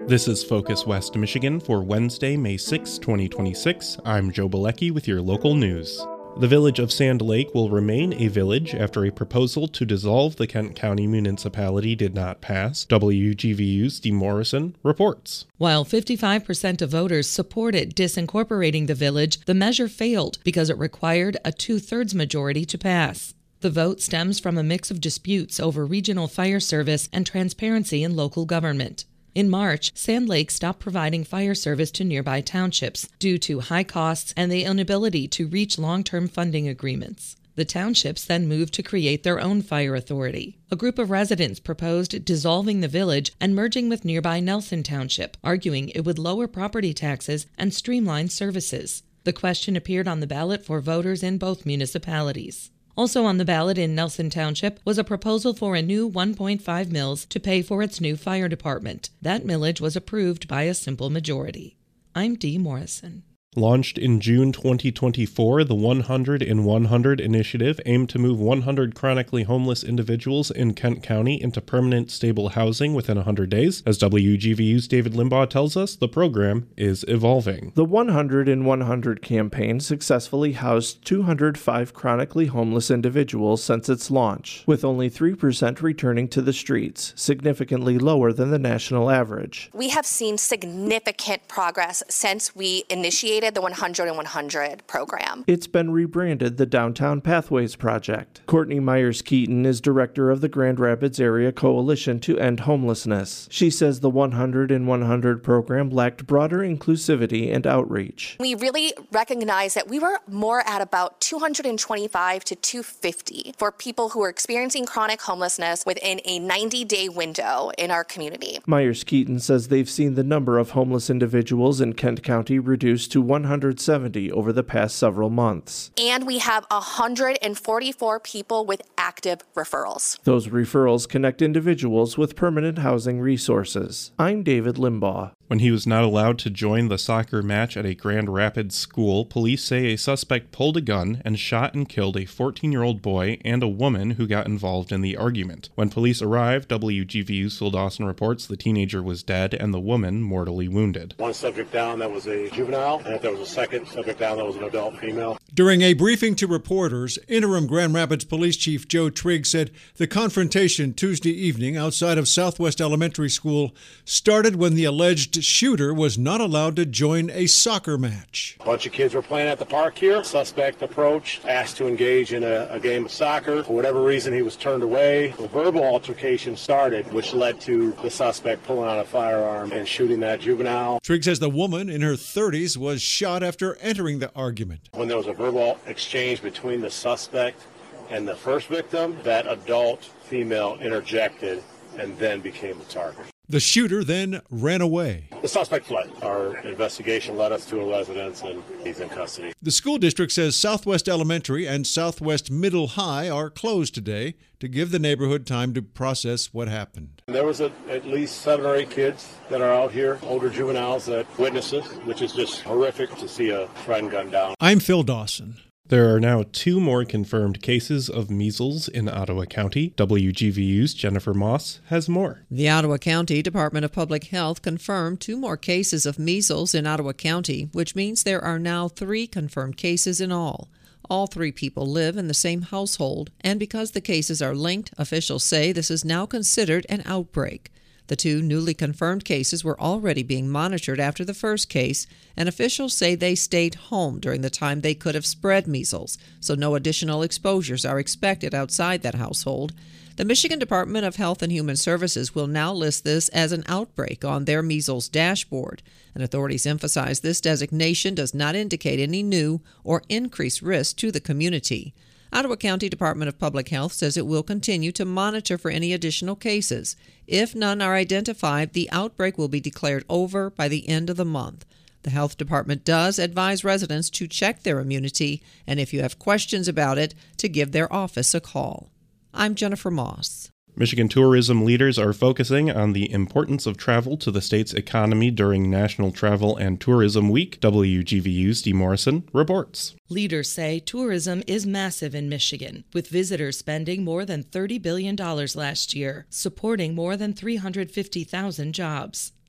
This is Focus West Michigan for Wednesday, May 6, 2026. I'm Joe Bilecki with your local news. The village of Sand Lake will remain a village after a proposal to dissolve the Kent County municipality did not pass, WGVU's Dee Morrison reports. While 55% of voters supported disincorporating the village, the measure failed because it required a 2/3 majority to pass. The vote stems from a mix of disputes over regional fire service and transparency in local government. In March, Sand Lake stopped providing fire service to nearby townships due to high costs and the inability to reach long-term funding agreements. The townships then moved to create their own fire authority. A group of residents proposed dissolving the village and merging with nearby Nelson Township, arguing it would lower property taxes and streamline services. The question appeared on the ballot for voters in both municipalities. Also on the ballot in Nelson Township was a proposal for a new 1.5 mills to pay for its new fire department. That millage was approved by a simple majority. I'm Dee Morrison. Launched in June 2024, the 100 in 100 initiative aimed to move 100 chronically homeless individuals in Kent County into permanent stable housing within 100 days. As WGVU's David Limbaugh tells us, the program is evolving. The 100 in 100 campaign successfully housed 205 chronically homeless individuals since its launch, with only 3% returning to the streets, significantly lower than the national average. We have seen significant progress since we initiated the 100 in 100 program. It's been rebranded the Downtown Pathways Project. Courtney Myers-Keaton is director of the Grand Rapids Area Coalition to End Homelessness. She says the 100 in 100 program lacked broader inclusivity and outreach. We really recognize that we were more at about 225 to 250 for people who are experiencing chronic homelessness within a 90-day window in our community. Myers-Keaton says they've seen the number of homeless individuals in Kent County reduced to 170 over the past several months. And we have 144 people with active referrals. Those referrals connect individuals with permanent housing resources. I'm David Limbaugh. When he was not allowed to join the soccer match at a Grand Rapids school, police say a suspect pulled a gun and shot and killed a 14-year-old boy and a woman who got involved in the argument. When police arrived, WGVU's Phil Dawson reports the teenager was dead and the woman mortally wounded. One subject down that was a juvenile, and if there was a second subject down that was an adult female. During a briefing to reporters, interim Grand Rapids Police Chief Joe Trigg said the confrontation Tuesday evening outside of Southwest Elementary School started when the alleged shooter was not allowed to join a soccer match. A bunch of kids were playing at the park here. Suspect approached, asked to engage in a game of soccer. For whatever reason, he was turned away. A verbal altercation started, which led to the suspect pulling out a firearm and shooting that juvenile. Trigg says the woman in her 30s was shot after entering the argument. When there was a verbal exchange between the suspect and the first victim, that adult female interjected and then became the target. The shooter then ran away. The suspect fled. Our investigation led us to a residence, and he's in custody. The school district says Southwest Elementary and Southwest Middle High are closed today to give the neighborhood time to process what happened. There was at least 7 or 8 kids that are out here, older juveniles that witnessed this, which is just horrific to see a friend gunned down. I'm Phil Dawson. There are now 2 more confirmed cases of measles in Ottawa County. WGVU's Jennifer Moss has more. The Ottawa County Department of Public Health confirmed 2 more cases of measles in Ottawa County, which means there are now 3 confirmed cases in all. All 3 people live in the same household, and because the cases are linked, officials say this is now considered an outbreak. The 2 newly confirmed cases were already being monitored after the first case, and officials say they stayed home during the time they could have spread measles, so no additional exposures are expected outside that household. The Michigan Department of Health and Human Services will now list this as an outbreak on their measles dashboard, and authorities emphasize this designation does not indicate any new or increased risk to the community. Ottawa County Department of Public Health says it will continue to monitor for any additional cases. If none are identified, the outbreak will be declared over by the end of the month. The health department does advise residents to check their immunity, and if you have questions about it, to give their office a call. I'm Jennifer Moss. Michigan tourism leaders are focusing on the importance of travel to the state's economy during National Travel and Tourism Week. WGVU's Dee Morrison reports. Leaders say tourism is massive in Michigan, with visitors spending more than $30 billion last year, supporting more than 350,000 jobs.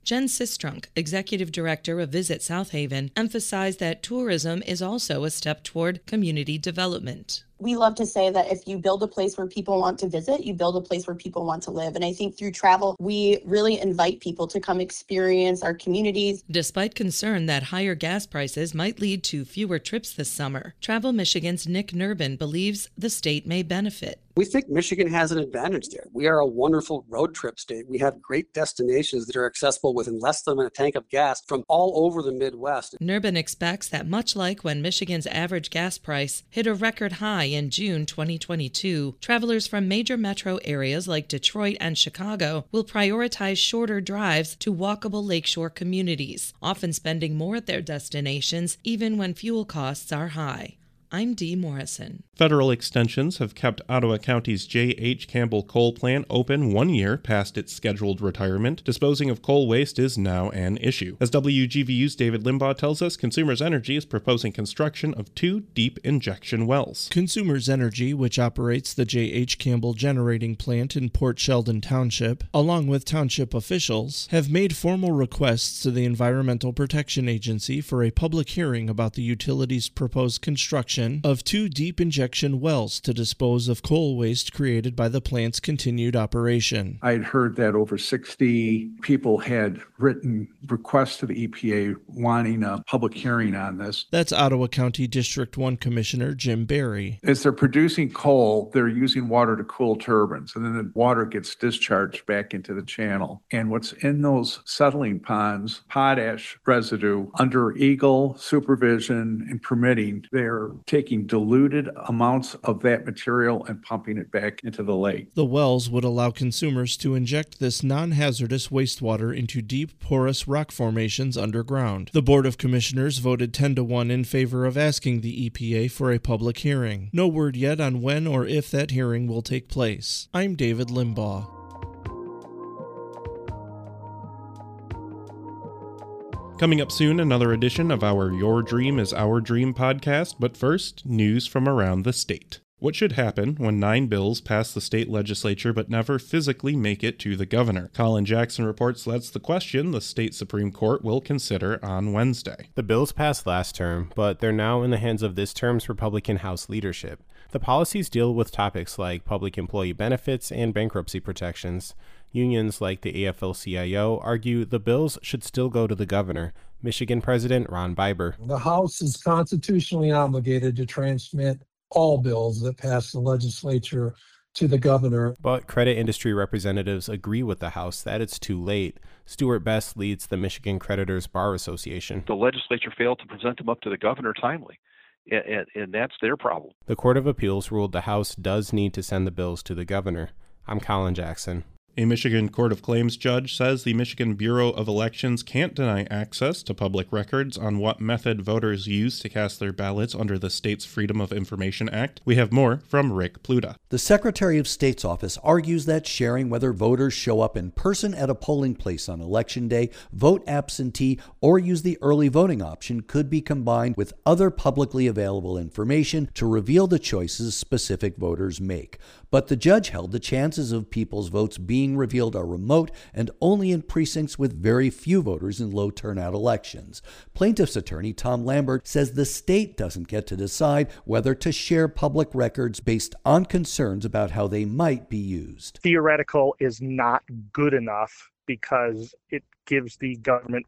Jen Sistrunk, executive director of Visit South Haven, emphasized that tourism is also a step toward community development. We love to say that if you build a place where people want to visit, you build a place where people want to live. And I think through travel, we really invite people to come experience our communities. Despite concern that higher gas prices might lead to fewer trips this summer, Travel Michigan's Nick Nurbin believes the state may benefit. We think Michigan has an advantage there. We are a wonderful road trip state. We have great destinations that are accessible within less than a tank of gas from all over the Midwest. Nurbin expects that much like when Michigan's average gas price hit a record high in June 2022, travelers from major metro areas like Detroit and Chicago will prioritize shorter drives to walkable lakeshore communities, often spending more at their destinations even when fuel costs are high. I'm Dee Morrison. Federal extensions have kept Ottawa County's J.H. Campbell coal plant open 1 year past its scheduled retirement. Disposing of coal waste is now an issue. As WGVU's David Limbaugh tells us, Consumers Energy is proposing construction of 2 deep injection wells. Consumers Energy, which operates the J.H. Campbell generating plant in Port Sheldon Township, along with township officials, have made formal requests to the Environmental Protection Agency for a public hearing about the utility's proposed construction of 2 deep injection wells to dispose of coal waste created by the plant's continued operation. I'd heard that over 60 people had written requests to the EPA wanting a public hearing on this. That's Ottawa County District 1 Commissioner Jim Barry. As they're producing coal, they're using water to cool turbines, and then the water gets discharged back into the channel. And what's in those settling ponds, potash residue, under EGLE supervision and permitting, they're taking diluted amounts of that material and pumping it back into the lake. The wells would allow consumers to inject this non-hazardous wastewater into deep, porous rock formations underground. The Board of Commissioners voted 10-1 in favor of asking the EPA for a public hearing. No word yet on when or if that hearing will take place. I'm David Limbaugh. Coming up soon, another edition of our Your Dream is Our Dream podcast, but first, news from around the state. What should happen when 9 bills pass the state legislature but never physically make it to the governor? Colin Jackson reports that's the question the state Supreme Court will consider on Wednesday. The bills passed last term, but they're now in the hands of this term's Republican House leadership. The policies deal with topics like public employee benefits and bankruptcy protections. Unions like the AFL-CIO argue the bills should still go to the governor. Michigan President Ron Biber. The House is constitutionally obligated to transmit all bills that pass the legislature to the governor. But credit industry representatives agree with the House that it's too late. Stuart Best leads the Michigan Creditors Bar Association. The legislature failed to present them up to the governor timely, and that's their problem. The Court of Appeals ruled the House does need to send the bills to the governor. I'm Colin Jackson. A Michigan Court of Claims judge says the Michigan Bureau of Elections can't deny access to public records on what method voters use to cast their ballots under the state's Freedom of Information Act. We have more from Rick Pluta. The Secretary of State's office argues that sharing whether voters show up in person at a polling place on Election Day, vote absentee, or use the early voting option could be combined with other publicly available information to reveal the choices specific voters make. But the judge held the chances of people's votes being revealed are remote and only in precincts with very few voters in low turnout elections. Plaintiff's attorney Tom Lambert says the state doesn't get to decide whether to share public records based on concerns about how they might be used. Theoretical is not good enough because it gives the government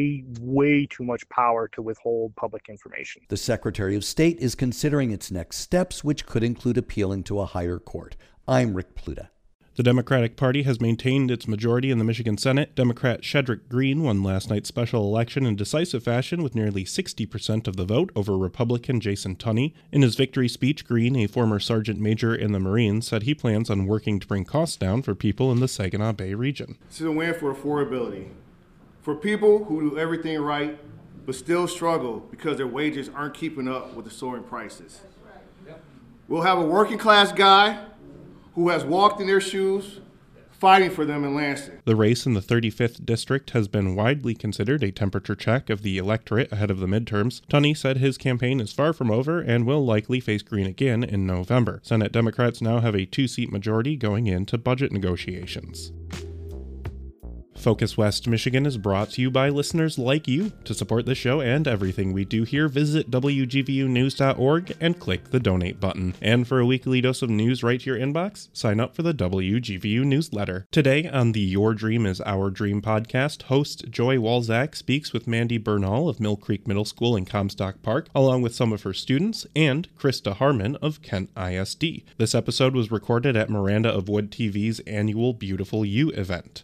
way too much power to withhold public information. The Secretary of State is considering its next steps, which could include appealing to a higher court. I'm Rick Pluta. The Democratic Party has maintained its majority in the Michigan Senate. Democrat Shedrick Green won last night's special election in decisive fashion with nearly 60% of the vote over Republican Jason Tunney. In his victory speech, Green, a former sergeant major in the Marines, said he plans on working to bring costs down for people in the Saginaw Bay region. This is a win for affordability. For people who do everything right but still struggle because their wages aren't keeping up with the soaring prices. We'll have a working class guy who has walked in their shoes, fighting for them in Lansing. The race in the 35th district has been widely considered a temperature check of the electorate ahead of the midterms. Tunney said his campaign is far from over and will likely face Green again in November. Senate Democrats now have a 2-seat majority going into budget negotiations. Focus West Michigan is brought to you by listeners like you. To support the show and everything we do here, visit WGVUnews.org and click the donate button. And for a weekly dose of news right to your inbox, sign up for the WGVU newsletter. Today on the Your Dream is Our Dream podcast, host Joy Walzak speaks with Mandy Bernal of Mill Creek Middle School in Comstock Park, along with some of her students, and Krista Harmon of Kent ISD. This episode was recorded at Miranda of Wood TV's annual Beautiful You event.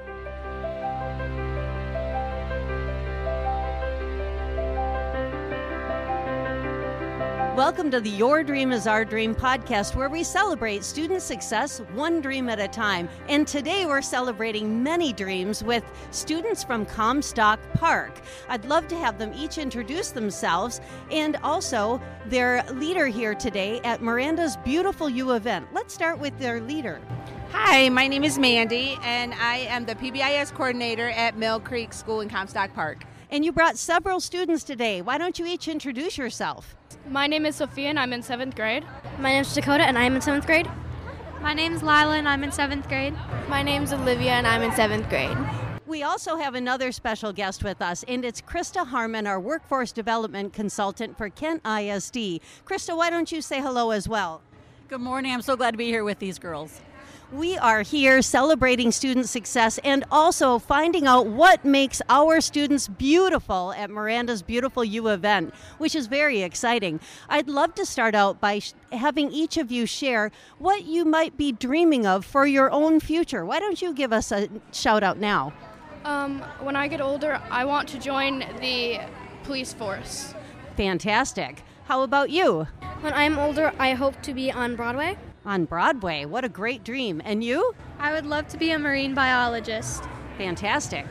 Welcome to the Your Dream is Our Dream podcast, where we celebrate student success one dream at a time. And today we're celebrating many dreams with students from Comstock Park. I'd love to have them each introduce themselves and also their leader here today at Miranda's Beautiful You event. Let's start with their leader. Hi, my name is Mandy, and I am the PBIS coordinator at Mill Creek School in Comstock Park. And you brought several students today. Why don't you each introduce yourself? My name is Sophia, and I'm in 7th grade. My name is Dakota, and I'm in 7th grade. My name's Lila, and I'm in 7th grade. My name's Olivia, and I'm in 7th grade. We also have another special guest with us, and it's Krista Harmon, our workforce development consultant for Kent ISD. Krista, why don't you say hello as well? Good morning. I'm so glad to be here with these girls. We are here celebrating student success and also finding out what makes our students beautiful at Miranda's Beautiful You event, which is very exciting. I'd love to start out by having each of you share what you might be dreaming of for your own future. Why don't you give us a shout out now? When I get older, I want to join the police force. Fantastic. How about you? When I'm older, I hope to be on Broadway. On Broadway. What a great dream. And you? I would love to be a marine biologist. Fantastic.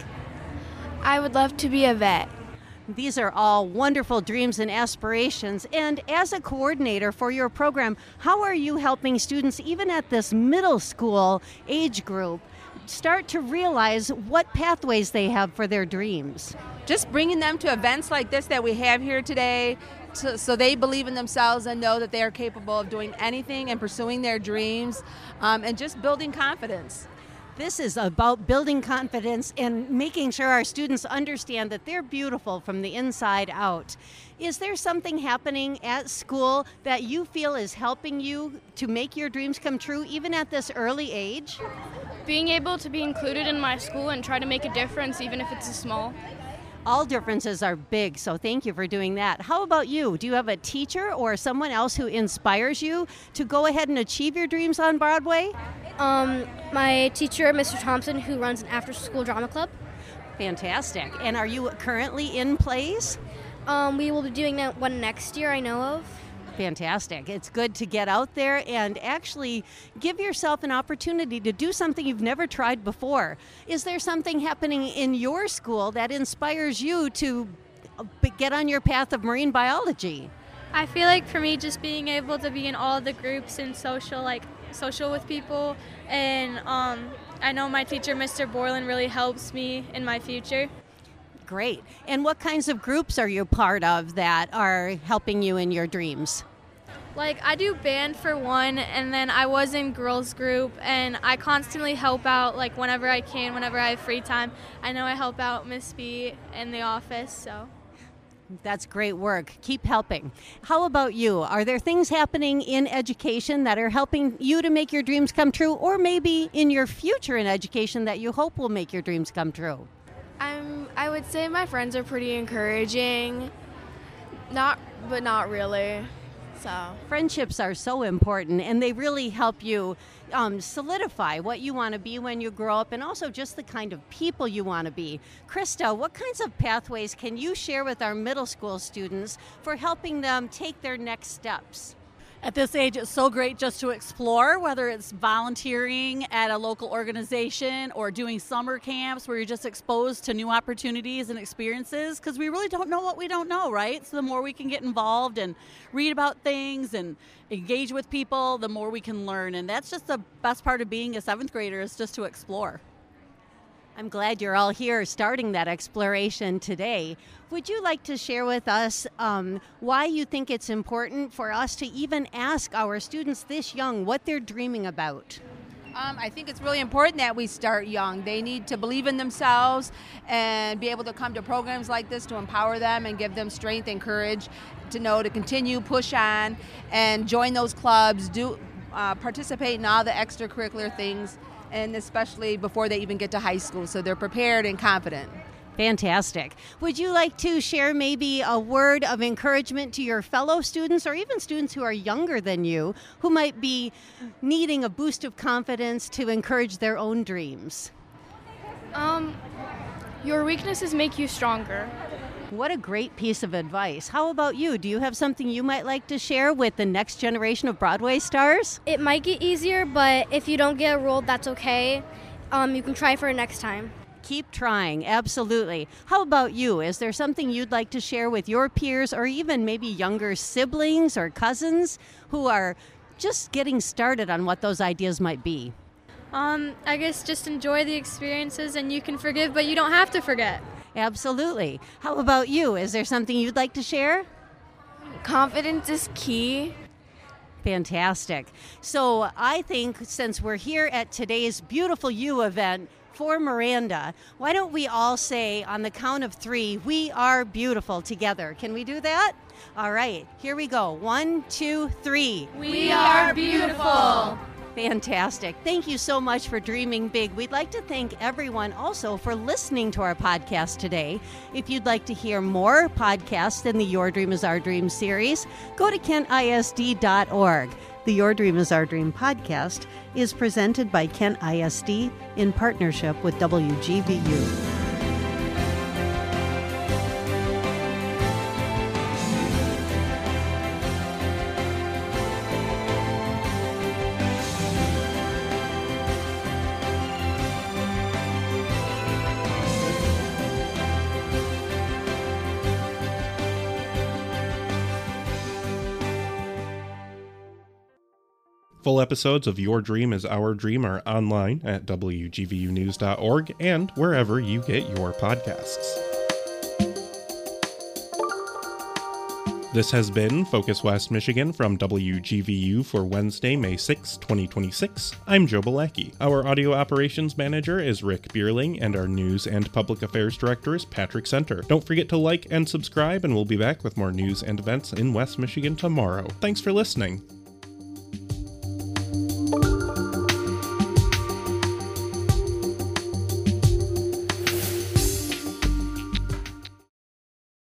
I would love to be a vet. These are all wonderful dreams and aspirations. And as a coordinator for your program, how are you helping students, even at this middle school age group, start to realize what pathways they have for their dreams? Just bringing them to events like this that we have here today, so they believe in themselves and know that they are capable of doing anything and pursuing their dreams, and just building confidence. This is about building confidence and making sure our students understand that they're beautiful from the inside out. Is there something happening at school that you feel is helping you to make your dreams come true, even at this early age? Being able to be included in my school and try to make a difference, even if it's small. All differences are big, so thank you for doing that. How about you? Do you have a teacher or someone else who inspires you to go ahead and achieve your dreams on Broadway? My teacher, Mr. Thompson, who runs an after-school drama club. Fantastic. And are you currently in plays? We will be doing that one next year, I know of. Fantastic. It's good to get out there and actually give yourself an opportunity to do something you've never tried before. Is there something happening in your school that inspires you to get on your path of marine biology? I feel like for me, just being able to be in all the groups and social with people, and I know my teacher, Mr. Borland, really helps me in my future. Great. And what kinds of groups are you part of that are helping you in your dreams? Like, I do band for one, and then I was in girls group, and I constantly help out, like, whenever I can, whenever I have free time. I know I help out Miss B in the office, so. That's great work. Keep helping. How about you? Are there things happening in education that are helping you to make your dreams come true, or maybe in your future in education that you hope will make your dreams come true? I would say my friends are pretty encouraging, but not really. So friendships are so important, and they really help you solidify what you want to be when you grow up, and also just the kind of people you want to be. Krista, what kinds of pathways can you share with our middle school students for helping them take their next steps? At this age, it's so great just to explore, whether it's volunteering at a local organization or doing summer camps where you're just exposed to new opportunities and experiences, because we really don't know what we don't know, right? So the more we can get involved and read about things and engage with people, the more we can learn. And that's just the best part of being a 7th grader, is just to explore. I'm glad you're all here starting that exploration today. Would you like to share with us why you think it's important for us to even ask our students this young what they're dreaming about? I think it's really important that we start young. They need to believe in themselves and be able to come to programs like this to empower them and give them strength and courage to know to continue, push on, and join those clubs, participate in all the extracurricular things, and especially before they even get to high school, so they're prepared and confident. Fantastic. Would you like to share maybe a word of encouragement to your fellow students or even students who are younger than you who might be needing a boost of confidence to encourage their own dreams? Your weaknesses make you stronger. What a great piece of advice. How about you? Do you have something you might like to share with the next generation of Broadway stars? It might get easier, but if you don't get a role, that's okay. You can try for it next time. Keep trying, absolutely. How about you? Is there something you'd like to share with your peers or even maybe younger siblings or cousins who are just getting started on what those ideas might be? I guess just enjoy the experiences, and you can forgive, but you don't have to forget. Absolutely. How about you? Is there something you'd like to share? Confidence is key. Fantastic. So I think since we're here at today's Beautiful You event for Miranda, why don't we all say on the count of 3, we are beautiful together. Can we do that? All right, here we go. 1, 2, 3. We are beautiful. Fantastic. Thank you so much for dreaming big. We'd like to thank everyone also for listening to our podcast today. If you'd like to hear more podcasts in the Your Dream is Our Dream series, go to kentisd.org. The Your Dream is Our Dream podcast is presented by Kent ISD in partnership with WGVU. Full episodes of Your Dream is Our Dream are online at WGVUnews.org and wherever you get your podcasts. This has been Focus West Michigan from WGVU for Wednesday, May 6, 2026. I'm Joe Balacki. Our audio operations manager is Rick Bierling, and our news and public affairs director is Patrick Center. Don't forget to like and subscribe, and we'll be back with more news and events in West Michigan tomorrow. Thanks for listening.